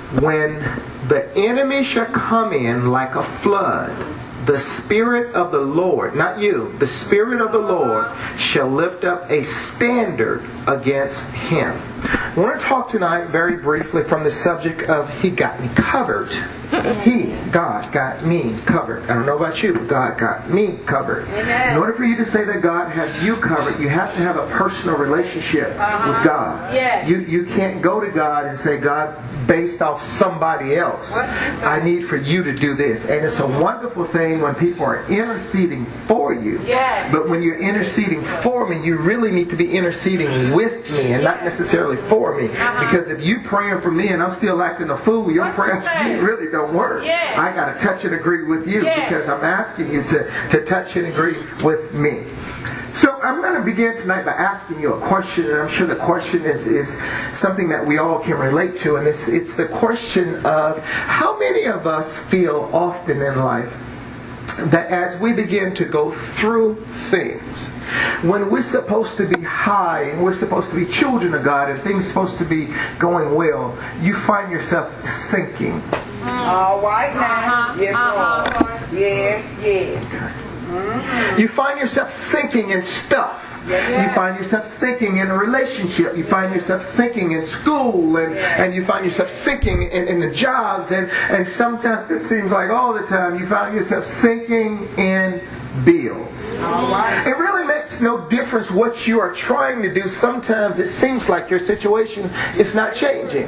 when the enemy shall come in like a flood, the Spirit of the Lord, not you, the Spirit of the Lord shall lift up a standard against him. I want to talk tonight very briefly from the subject of He got me covered. God got me covered. I don't know about you, but God got me covered. Amen. In order for you to say that God has you covered, you have to have a personal relationship with God. Yes. You can't go to God and say, God, based off somebody else, I need for you to do this. And it's a wonderful thing when people are interceding for you. Yes. But when you're interceding for me, you really need to be interceding with me and not necessarily for me. Because if you praying for me and I'm still acting a fool, your prayers for me really don't work. I got to touch and agree with you because I'm asking you to touch and agree with me. So I'm going to begin tonight by asking you a question, and I'm sure the question is something that we all can relate to, and it's the question of how many of us feel often in life that as we begin to go through things, when we're supposed to be high and we're supposed to be children of God and things are supposed to be going well, you find yourself sinking. All right now. Yes, Lord. Yes. Mm-hmm. You find yourself sinking in stuff. You find yourself sinking in a relationship. You find yourself sinking in school, and you find yourself sinking in the jobs, and sometimes it seems like all the time you find yourself sinking in bills. It really makes no difference what you are trying to do. Sometimes it seems like your situation is not changing.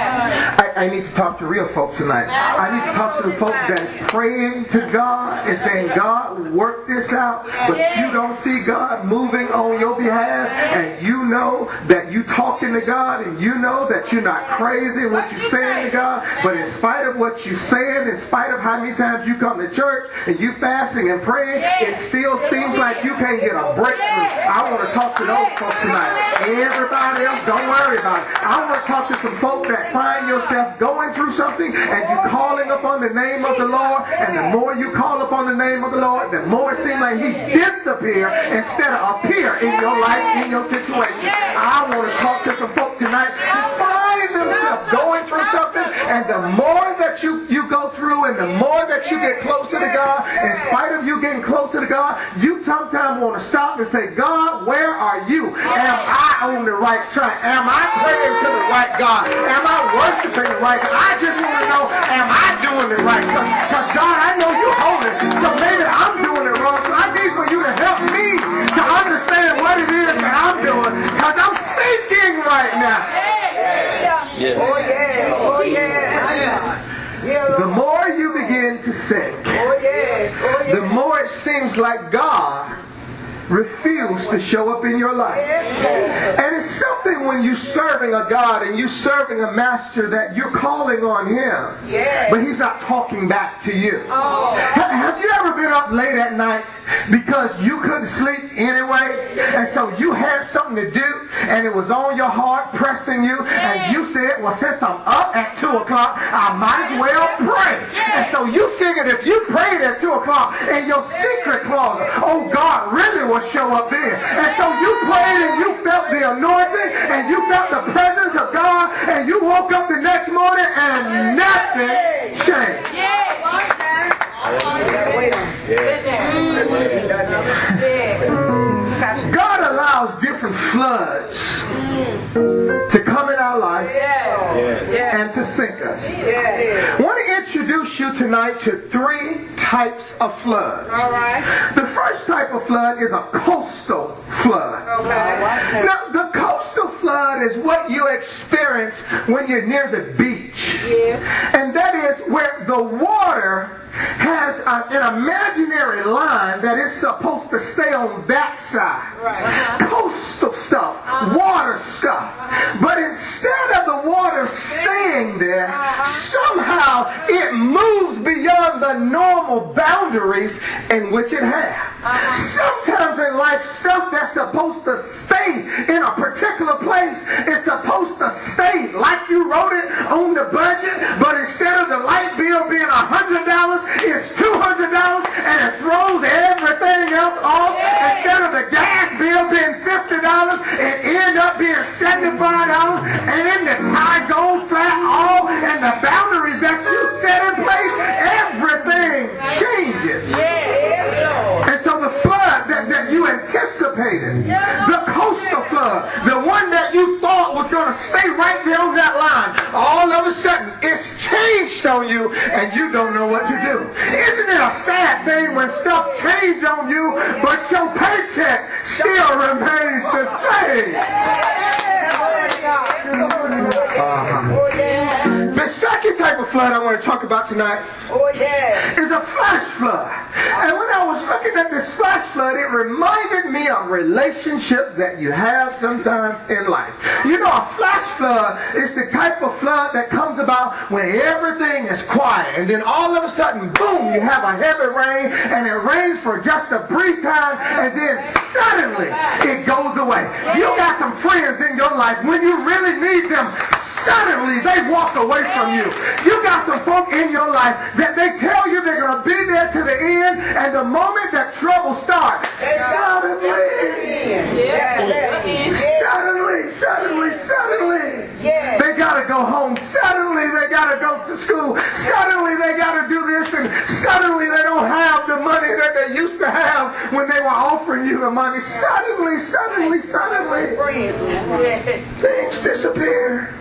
I need to talk to real folks tonight. I need to talk to the folks that is praying to God and saying, God, work this out, but you don't see God moving on your behalf, and you know that you talking to God, and you know that you're not crazy in what you're saying to God, but in spite of what you're saying, in spite of how many times you come to church and you fasting and praying, it still seems like you can't get a breakthrough. I want to talk to those folks tonight. Everybody else, don't worry about it. I want to talk to some folks that find yourself going through something and you calling upon the name of the Lord, and the more you call upon the name of the Lord, the more it seems like He disappear instead of appear in your life, in your situation. I want to talk to some folks tonight who find themselves going through something, and the more that you go through and the more that you get closer to God, in spite of you getting closer to God, you sometimes want to stop and say, God, where are you? Am I on the right track? Am I praying to the right God? Am I worshiping the right God? I just want to know, am I doing it right? Because God, I know you're holy, so maybe I'm doing it wrong, so I need for you to help me to understand what it is that I'm doing, because I'm sinking right now. The more you begin to sink, the more it seems like God refuse to show up in your life. And it's something when you're serving a God and you're serving a master that you're calling on Him, but He's not talking back to you. Have you ever been up late at night because you couldn't sleep anyway, and so you had something to do and it was on your heart pressing you, and you said, well, since I'm up at 2 o'clock, I might as well pray. And so you figured if you prayed at 2 o'clock in your secret closet, oh, God really will show up there. And so you prayed and you felt the anointing and you felt the presence of God, and you woke up the next morning and nothing changed. God allows different floods to come in our life and to sink us. I want to introduce you tonight to 3 types of floods. The first type of flood is a coastal flood. Now, the coastal flood is what you experience when you're near the beach. And that is where the water has an imaginary line that is supposed to stay on that side. Coastal stuff, water stuff. But instead of the water staying there, somehow it moves beyond the normal boundaries in which it has. Sometimes in life, stuff that's supposed to stay in a particular place is supposed to stay like you wrote it on the budget, but instead of the light bill being $100, it's $200, and it throws everything else off. Instead of the gas bill being $50, it ends up being $75, and the tie goes flat off, and the balance that line, all of a sudden it's changed on you and you don't know what to do. Isn't it a sad thing when stuff changes on you, but your paycheck still remains the same? The second type of flood I want to talk about tonight is a flash flood. And when I was looking at this flash flood, it reminded me of relationships that you have sometimes in life. You know, a flash flood is the type of flood that comes about when everything is quiet. And then all of a sudden, boom, you have a heavy rain, and it rains for just a brief time, and then suddenly it goes away. You got some friends in your life, when you really need them, suddenly they walk away from you. You got some folk in your life that they tell you they're going to be there to the end, and the moment that trouble starts, suddenly, they got to go home. Suddenly they got to go to school. Suddenly they got to do this, and suddenly they don't have the money that they used to have when they were offering you the money. Suddenly, things disappear.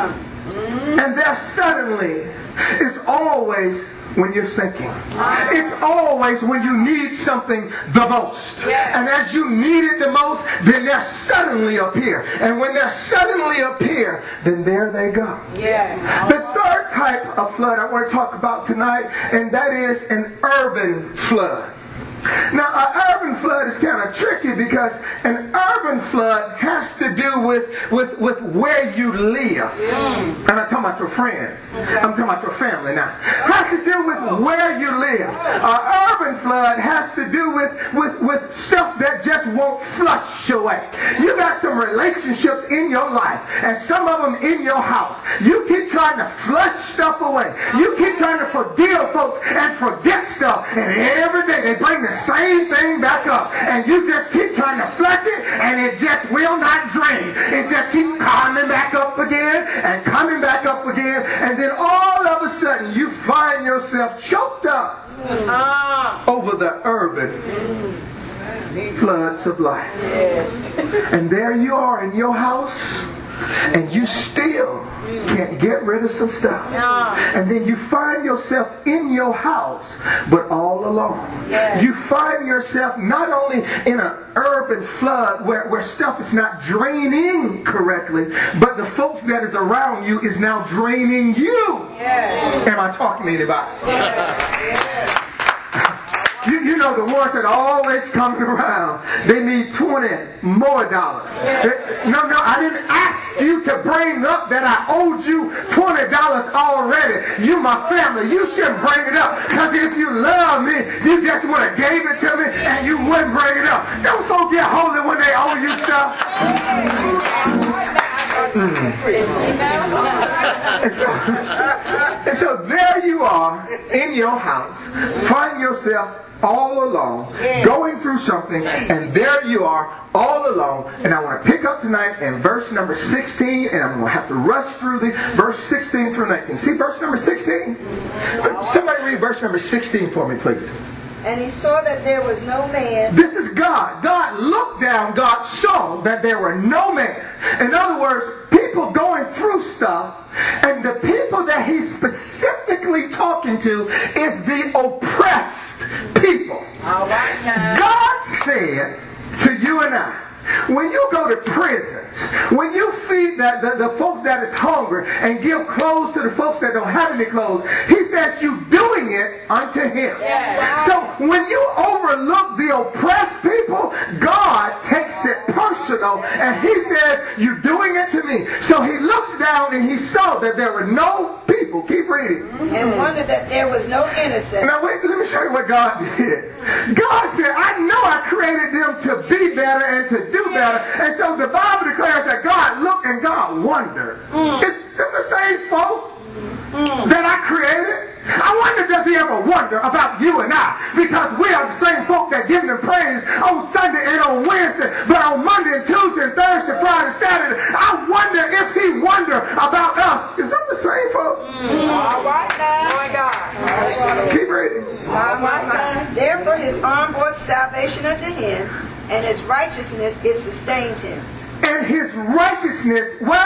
And there suddenly is always when you're sinking. It's always when you need something the most. And as you need it the most, then they suddenly appear. And when they suddenly appear, then there they go. The third type of flood I want to talk about tonight, and that is an urban flood. Now, an urban flood is kind of tricky because an urban flood has to do with where you live. And I'm talking about your friends. I'm talking about your family now. Has to do with where you live. An urban flood has to do with stuff that just won't flush away. You got some relationships in your life, and some of them in your house. You keep trying to flush stuff away. You keep trying to forgive folks and forget stuff, and every day they bring the same thing back up, and you just keep trying to flush it, and it just will not drain. It just keeps coming back up again and coming back up again, and then all of a sudden you find yourself choked up over the urban floods of life. And there you are in your house, and you still can't get rid of some stuff. And then you find yourself in your house, but all alone. You find yourself not only in an urban flood where stuff is not draining correctly, but the folks that is around you is now draining you. Am I talking to anybody? You know the ones that are always coming around. They need $20 more. No, I didn't ask you to bring up that I owed you $20 already. You my family. You shouldn't bring it up. Because if you love me, you just would have gave it to me and you wouldn't bring it up. Don't folks get holy when they owe you stuff. And so there you are in your house, find yourself all alone, going through something, and there you are all alone. And I want to pick up tonight in verse number 16, and I'm going to have to rush through the verse 16 through 19. See verse number 16? Somebody read verse number 16 for me, please. And he saw that there was no man. This is God. God looked down. God saw that there were no man. In other words, people going through stuff, and the people that he's specifically talking to is the oppressed people. All right, now. God said to you and I, when you go to prisons, when you feed the folks that is hungry and give clothes to the folks that don't have any clothes, he says you doing it unto him. Yes. So when you overlook the oppressed people, God takes it personal and he says you're doing it to me. So he looks down and he saw that there were no people. Keep reading. And wondered that there was no innocent. Now wait, let me show you what God did. God said, I know I created them to be better and to do better. And so the Bible declares that God looked and God wondered. It's the same folk that I created. I wonder, does he ever wonder about you and I? Because we are the same folk that give him praise on Sunday and on Wednesday, but on Monday and Tuesday and Thursday, Friday, Saturday, I wonder if he wonder about us. Is that the same folk? All right now. My God. Keep reading. All right. Therefore his arm brought salvation unto him, and his righteousness it sustained him. And his righteousness, what?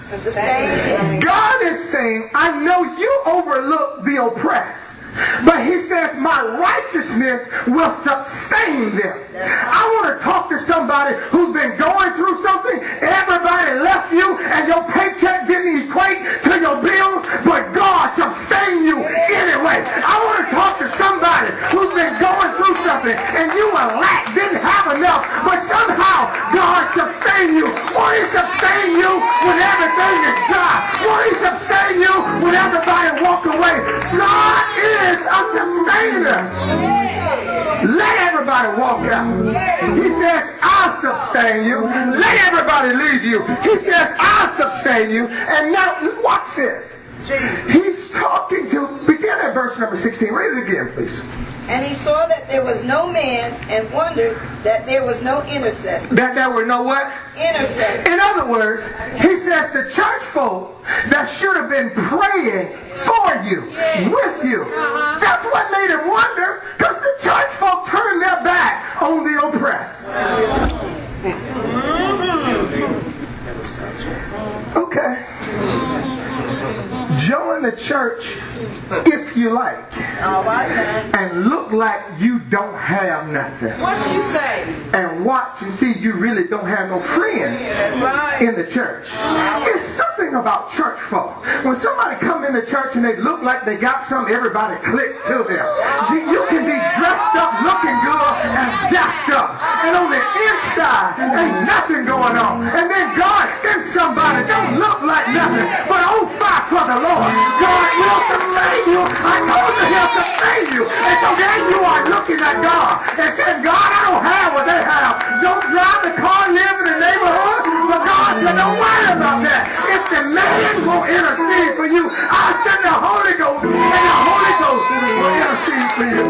Sustains him. God is saying, I know you overlook the oppressed. But he says, my righteousness will sustain them. I want to talk to somebody who's been going through something. Everybody left you and your paycheck didn't equate to your bills, but God sustained you anyway. I want to talk to somebody who's been going through something and you were lack, didn't have enough, but somehow God sustained you. Won't he sustain you when everything is dry? Won't he sustain you when everybody walk away? God is a sustainer. Let everybody walk out. He says, I'll sustain you. Let everybody leave you. He says, I'll sustain you. And now, watch this. He's talking to, begin at verse number 16. Read it again, please. And he saw that there was no man and wondered that there was no intercessor. That there were no what? Intercessor. In other words, he says the church folk that should have been praying for you, with you. That's what made him wonder, because the church folk turned their back on the oppressed. Okay. Join the church if you like. All right, man. And look like you don't have nothing. What you say? And watch and see you really don't have no friends in the church. It's something about church folk. When somebody come in the church and they look like they got something, everybody click to them. You can be dressed up, looking good, and jacked up. And on the inside, ain't nothing going on. And then God sends somebody, don't look like nothing, but on fire for the Lord. God will sustain you. I told you he'll sustain you. And so then you are looking at God and saying, God, I don't have what they have. Don't drive the car, live in the neighborhood. But God said, don't worry about that. If the man will intercede for you, I'll send the Holy Ghost, and the Holy Ghost will intercede for you.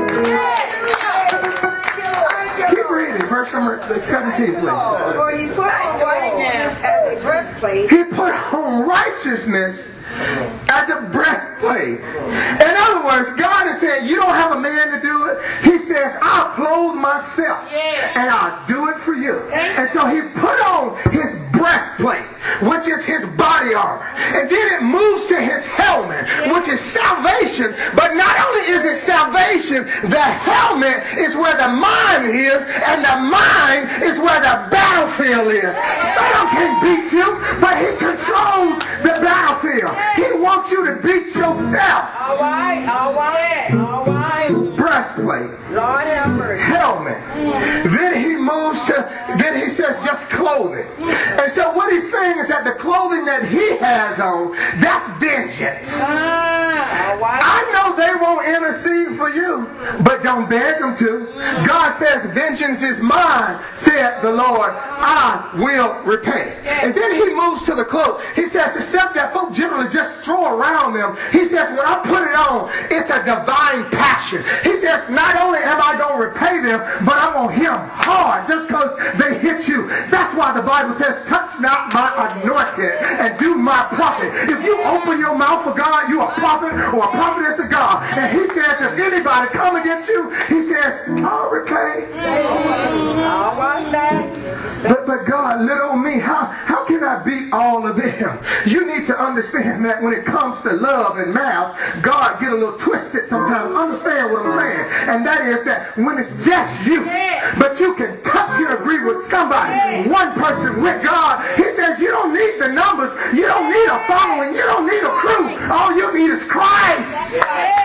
Keep reading, verse number 17, please. For he put on righteousness as a breastplate. He put on righteousness as a breastplate. In other words, God is saying, you don't have a man to do it. He says, I'll clothe myself and I'll do it for you. And so he put on his breastplate, which is his body armor. And then it moves to his helmet, which is salvation. But not only is it salvation, the helmet is where the mind is, and the mind is where the battlefield is. Satan can't beat you, but he controls the battlefield. He wants you to beat yourself. All right, all right, all right. Breastplate. Lord have mercy. Helmet. Then he moves to, then he says just clothing. And so what he's saying is that the clothing that he has on, that's vengeance. All right. I know they won't intercede for you, but don't beg them to. God says, vengeance is mine, said the Lord. I will repay. And then he moves to the cloak. He says, except that folk generally just throw around them. He says, when I put it on, it's a divine passion. He says, not only am I going to repay them, but I'm going to hit them hard just because they hit you. That's why the Bible says, touch not my anointed and do my prophet. If you open your mouth for God, you a prophet or a prophetess of God. And he says, if anybody come against you, he says, I'll repay. All right, man. But God, little me, how can I beat all of them? You need to understand that when it comes to love and mouth, God get a little twisted sometimes. Understand what I'm saying? And that is that when it's just you, but you can touch and agree with somebody, one person with God, he says you don't need the numbers, you don't need a following, you don't need a crew. All you need is Christ.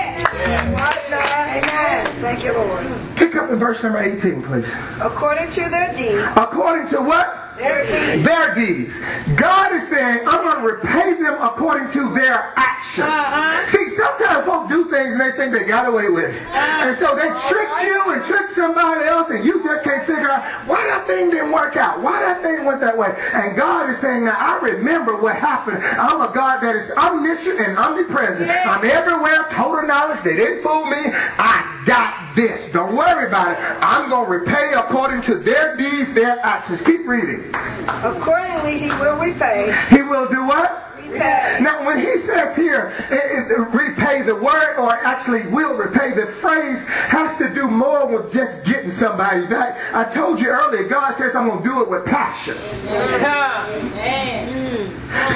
Amen. Thank you, Lord. Pick up in verse number 18, please. According to their deeds. According to what? Their deeds. Their deeds. God is saying, I'm going to repay them according to their actions. See, sometimes folk do things and they think they got away with it. And so they trick you and trick somebody else, and you just can't figure out why that thing didn't work out, why that thing went that way. And God is saying, now I remember what happened. I'm a God that is omniscient and omnipresent. I'm everywhere, total knowledge. They didn't fool me. I got this. Don't worry about it. I'm going to repay according to their deeds, their actions. Keep reading. Accordingly, he will repay. He will do what? Repay. Now, when he says here, repay, the word, or actually will repay, the phrase has to do more with just getting somebody back. I told you earlier, God says I'm going to do it with passion. See,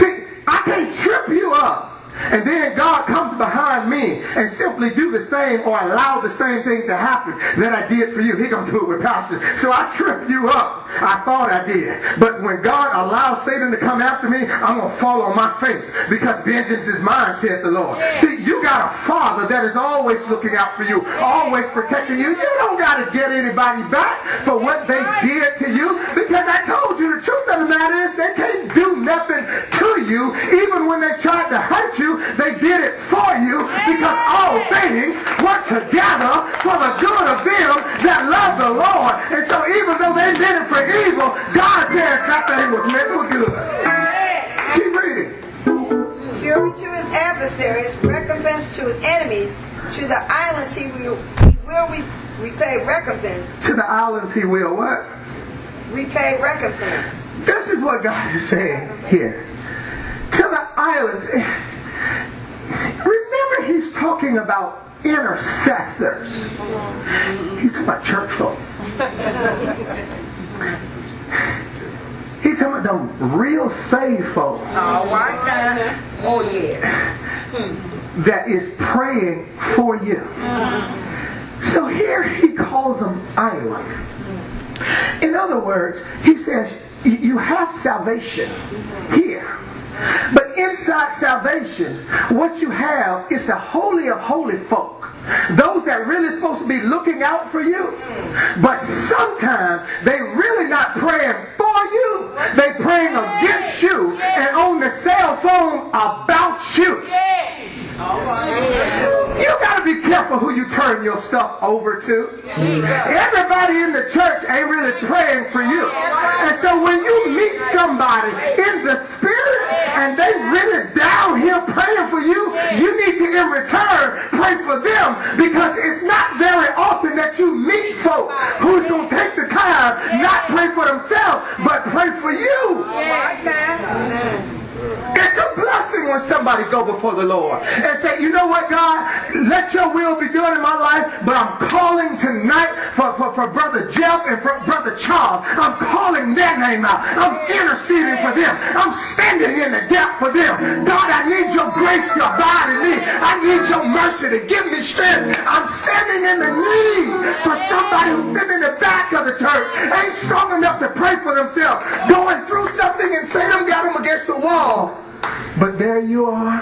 I can't trip you up. And then God comes behind me and simply do the same or allow the same thing to happen that I did for you. He's going to do it with passion. So I tripped you up. I thought I did. But when God allows Satan to come after me, I'm going to fall on my face because vengeance is mine, said the Lord. See, you got a father that is always looking out for you, always protecting you. You don't got to get anybody back for what they did to you, because I told you the truth of the matter is they can't do nothing to you. Even when they tried to hurt you, they did it for you, because all things work together for the good of them that love the Lord. And so even though they did it for evil, God says that thing was meant for good. Keep reading. Fury to his adversaries, recompense to his enemies. To the islands he will repay recompense. To the islands he will what? Repay recompense. This is what God is saying here. To the islands. Remember, he's talking about intercessors. He's talking about church folk. He's talking about them real saved folk. All right now. Oh, yeah. That is praying for you. So here he calls them island. In other words, he says you have salvation here. But inside salvation, what you have is a holy of holy folk. Those that really supposed to be looking out for you. But sometimes they really not praying for you. They praying against you and on the cell phone about you. You got to be careful who you turn your stuff over to. Everybody in the church ain't really praying for you. And so when you meet somebody in the spirit and they really down here praying for you, you need to in return pray for them, because it's not very often that you meet folk who's going to take the time not pray for themselves but pray for you. It's a blessing when somebody go before the Lord and say, you know what, God, let your will be done in my life, but I'm calling tonight for Brother Jeff and for Brother Charles. I'm calling their name out. I'm interceding for them. I'm standing in the gap for them. God, I need your grace to abide in me. I need your mercy to give me strength. I'm standing in the need for somebody who's sitting in the back of the church, ain't strong enough to pray for themselves, going through something and Satan got them against the wall. But there you are,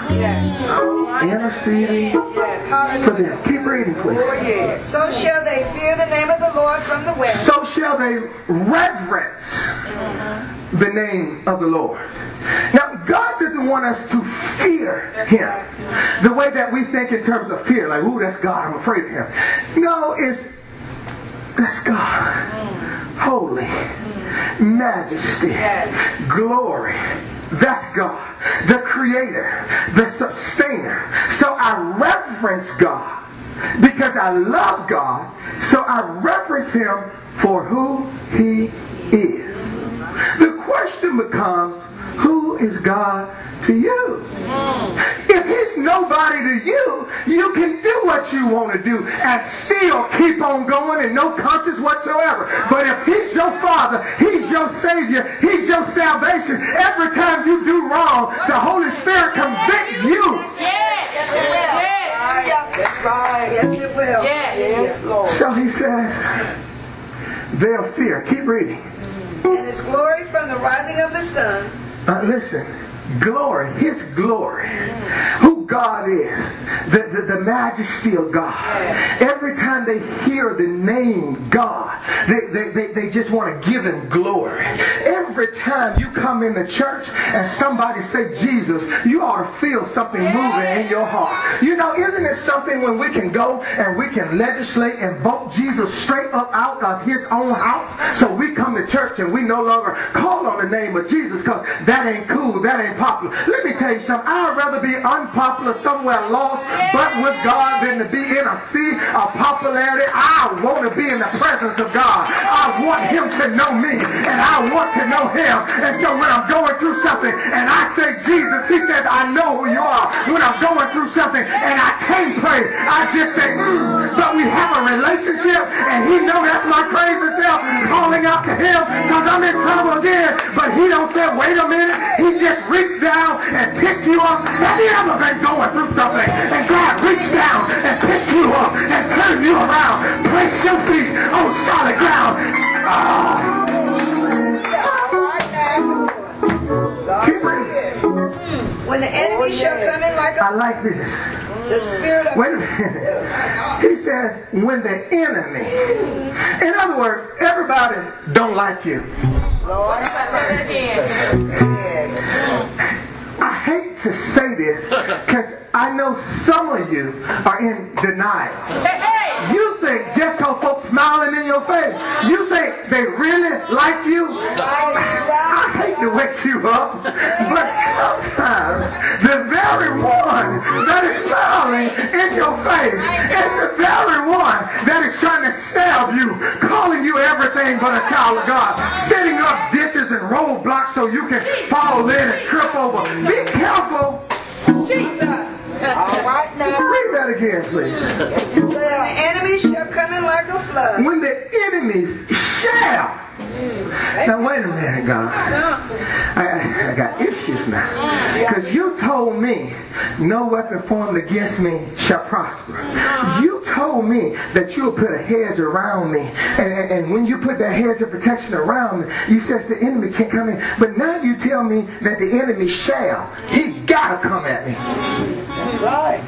interceding for them. Keep reading, please. So shall they fear the name of the Lord from the west. So shall they reverence the name of the Lord. Now, God doesn't want us to fear Him the way that we think in terms of fear. Like, ooh, that's God, I'm afraid of Him. No, that's God. Holy, majesty, glory. That's God, the creator, the sustainer. So I reverence God because I love God. So I reverence Him for who He is. The question becomes, who is God to you? If He's nobody to you, you can do what you want to do and still keep on going and no conscience whatsoever. But if He's your Father, He's your Savior, He's your salvation, every time you do wrong, the Holy Spirit convicts you. Yes, it will. That's right. Yes, it will. Yes, Lord. So He says, they'll fear. Keep reading. And His glory from the rising of the sun. Listen, glory, His glory, who God is, the majesty of God. Every time they hear the name God, they just want to give Him glory. Every time you come in the church and somebody say Jesus, you ought to feel something moving in your heart. You know, isn't it something when we can go and we can legislate and vote Jesus straight up out of His own house? So we come to church and we no longer call on the name of Jesus because that ain't cool, that ain't popular. Let me tell you something. I'd rather be unpopular somewhere lost but with God than to be in a sea of popularity. I want to be in the presence of God. I want Him to know me, and I want to know know him. And so when I'm going through something and I say Jesus, he says, I know who you are. When I'm going through something and I can't pray, I just say, But we have a relationship and he knows that's my crazy self calling out to him because I'm in trouble again. But he don't say, wait a minute. He just reached down and picked you up. Have you ever been going through something and God reached down and picked you up and turned you around, place your feet on solid ground? Keep reading. When the enemy shall come in like a... I like this. The spirit of... Wait a minute. He says, when the enemy. In other words, everybody don't like you. Lord, I hate to say this because I know some of you are in denial. You think just because folks smiling in your face, you think they really like you? I hate to wake you up, but sometimes the very one that is smiling in your face is the very one that is trying to stab you, calling you everything but a child of God, setting up ditches and roadblocks so you can fall in and trip over. Be careful. Jesus. All right now. Read that again, please. When the enemy shall come in like a flood. When the enemies shall. Now wait a minute, God. I got issues now. Because you told me no weapon formed against me shall prosper. You told me that you'll put a hedge around me. And when you put that hedge of protection around me, you said the enemy can't come in. But now you tell me that the enemy shall. He gotta come at me. Right.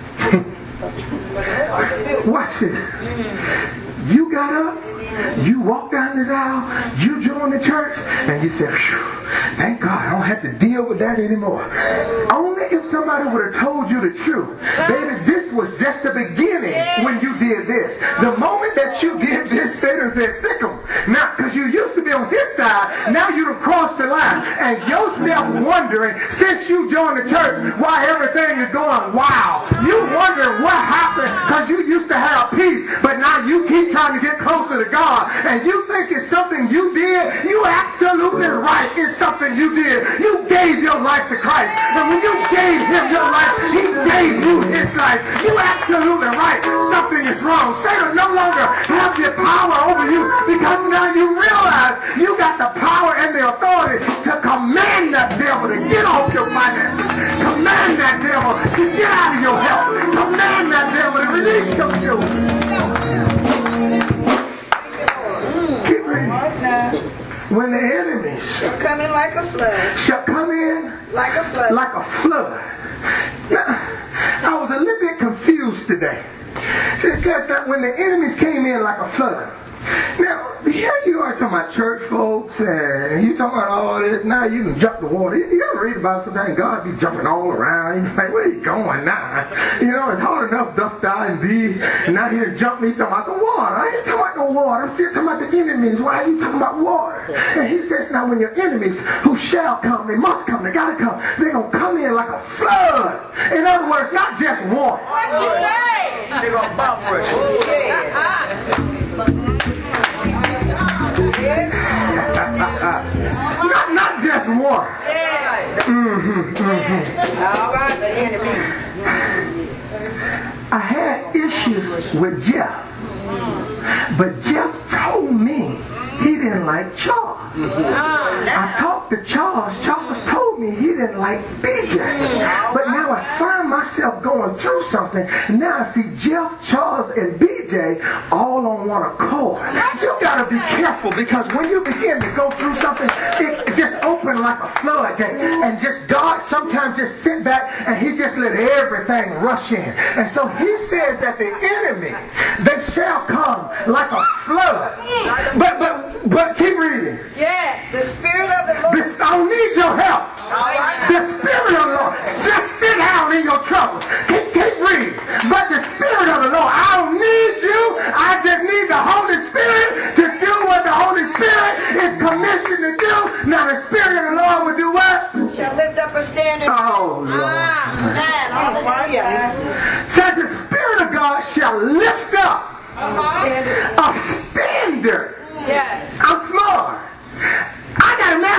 Watch this. You got up, you walked down this aisle, you joined the church, and you said, thank God I don't have to deal with that anymore. Only if somebody would have told you the truth. Baby, this was just the beginning when you did this. The moment that you did this, Satan said, sick him. Now, because you used to be on his side, now you've crossed the line. And yourself wondering, since you joined the church, why everything is going wow. You wonder what happened because you used to have peace, but now you keep trying to get closer to God. And you think it's something you did. You absolutely right. It's something you did. You gave your life to Christ. And when you gave him your life, he gave you his life. You absolutely right. Something is wrong. Satan no longer has the power over you because now you realize you got the power and the authority to command that devil to get off your finances. Command that devil to get out of your health. Command that devil to release your children. Keep reading. When the enemies Shall come in like a flood. shall come in Like a flood. like a flood. Now, I was a little bit confused today. It says that when the enemies came in like a flood. Now, here you are talking about church folks, and you talking about all this. Now you can jump the water. You ever read about something, God be jumping all around. You're like, where are you going now? You know, it's hard enough, dust I and be. And now he's jumping me talking about some water. I ain't talking about no water. I'm still talking about the enemies. Why are you talking about water? And he says, now when your enemies who shall come, they must come, they gotta come. They're going to come in like a flood. In other words, not just one. What's you say? They're going to bump for not just one. All right, the enemy. I had issues with Jeff, but Jeff told me he didn't like Charles. I talked to Charles. Charles told me he didn't like BJ. But now I find myself going through something. Now I see Jeff, Charles, and BJ all on one accord. You got to be careful because when you begin to go through something, it just opens like a floodgate. And just God sometimes just sit back and he just let everything rush in. And so he says that the enemy, they shall come like a flood. But keep reading. Yes. The Spirit of the Lord. I don't need your help. The Spirit of the Lord. Just sit down in your trouble. Keep reading. But the Spirit of the Lord, I don't need you. I just need the Holy Spirit to do what the Holy Spirit is commissioned to do. Now the Spirit of the Lord will do what? Shall lift up a standard. Oh, Lord. Man, hallelujah. Says the Spirit of God shall lift up a standard. Yes. I'm smart. I got to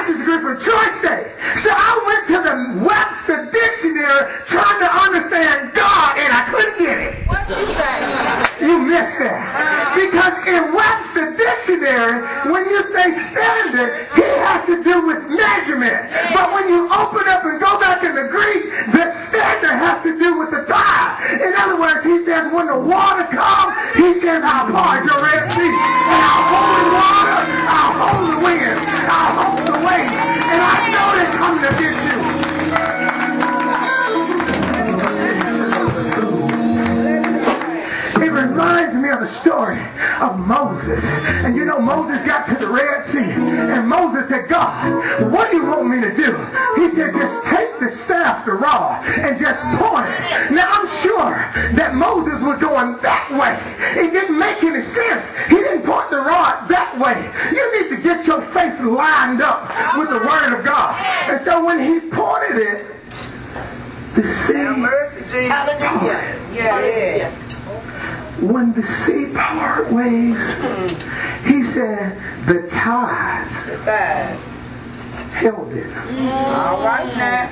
a choice day. So I went to the Webster Dictionary trying to understand God, and I couldn't get it. What you say? You missed that. Because in Webster Dictionary, when you say standard, he has to do with measurement. But when you open up and go back in the Greek, the standard has to do with the tide. In other words, he says when the water comes, he says I'll part your Red Sea. And I'll hold the water, I'll hold the wind, I'll hold the waves. And I know they're coming against you. It reminds me of the story of Moses. And you know Moses got to the Red Sea. And Moses said, God, what do you want me to do? He said, just take the staff, the rod, and just point it. Now I'm sure that Moses was going that way. It didn't make any sense. He didn't point the rod that way. You need to get your faith lined up with the word of God. And so when he pointed it, the sea parted. Yeah. When the sea part waves, he said the tides held it. All right now.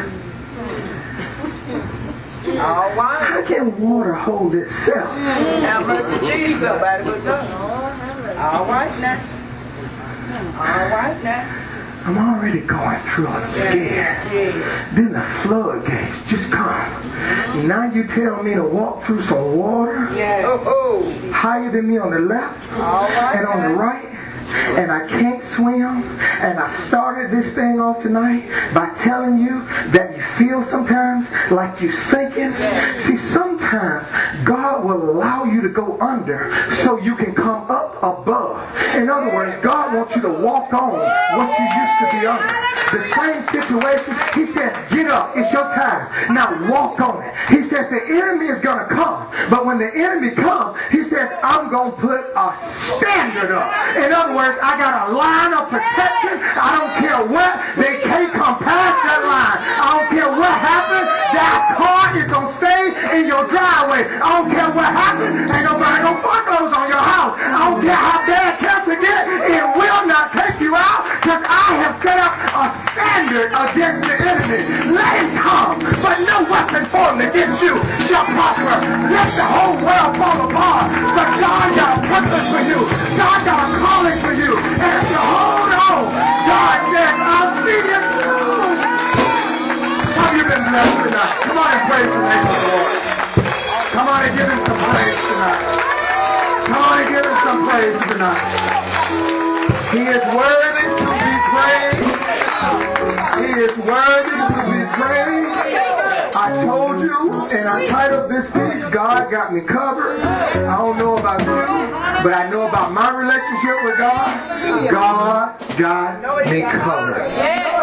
All right. How can water hold itself? How much of Jesus somebody was done? All right now. All right now. I'm already going through it. I'm scared. Then the floodgates just come. Now you tell me to walk through some water higher than me on the left and on the right. And I can't swim. And I started this thing off tonight by telling you that you feel sometimes like you're sinking. See, sometimes God will allow you to go under so you can come up above. In other words, God wants you to walk on what you used to be under. The same situation, he says, get up, it's your time. Now walk on it. He says the enemy is going to come. But when the enemy comes, he says, I'm going to put a standard up. In other words, I got a line of protection. I don't care what. They can't come past that line. I don't care what happens. That car is going to stay in your driveway. I don't care what happens. Ain't nobody going to foreclose on your house. I don't care how bad cancer gets. It will not take you out because I have set up a standard against the enemy. Let him come, but no weapon formed against you shall prosper. Let the whole world fall apart. But God got a purpose for you. God got a calling for you. And if you hold on, God says, I'll see you through. Have you been blessed tonight? Come on and praise the name of the Lord. Come on and give him some praise tonight. Come on and give him some praise tonight. He is worthy to be praised. He is worthy to be praised. I told you, and I titled this piece, God got me covered. I don't know about you, but I know about my relationship with God. God got me covered.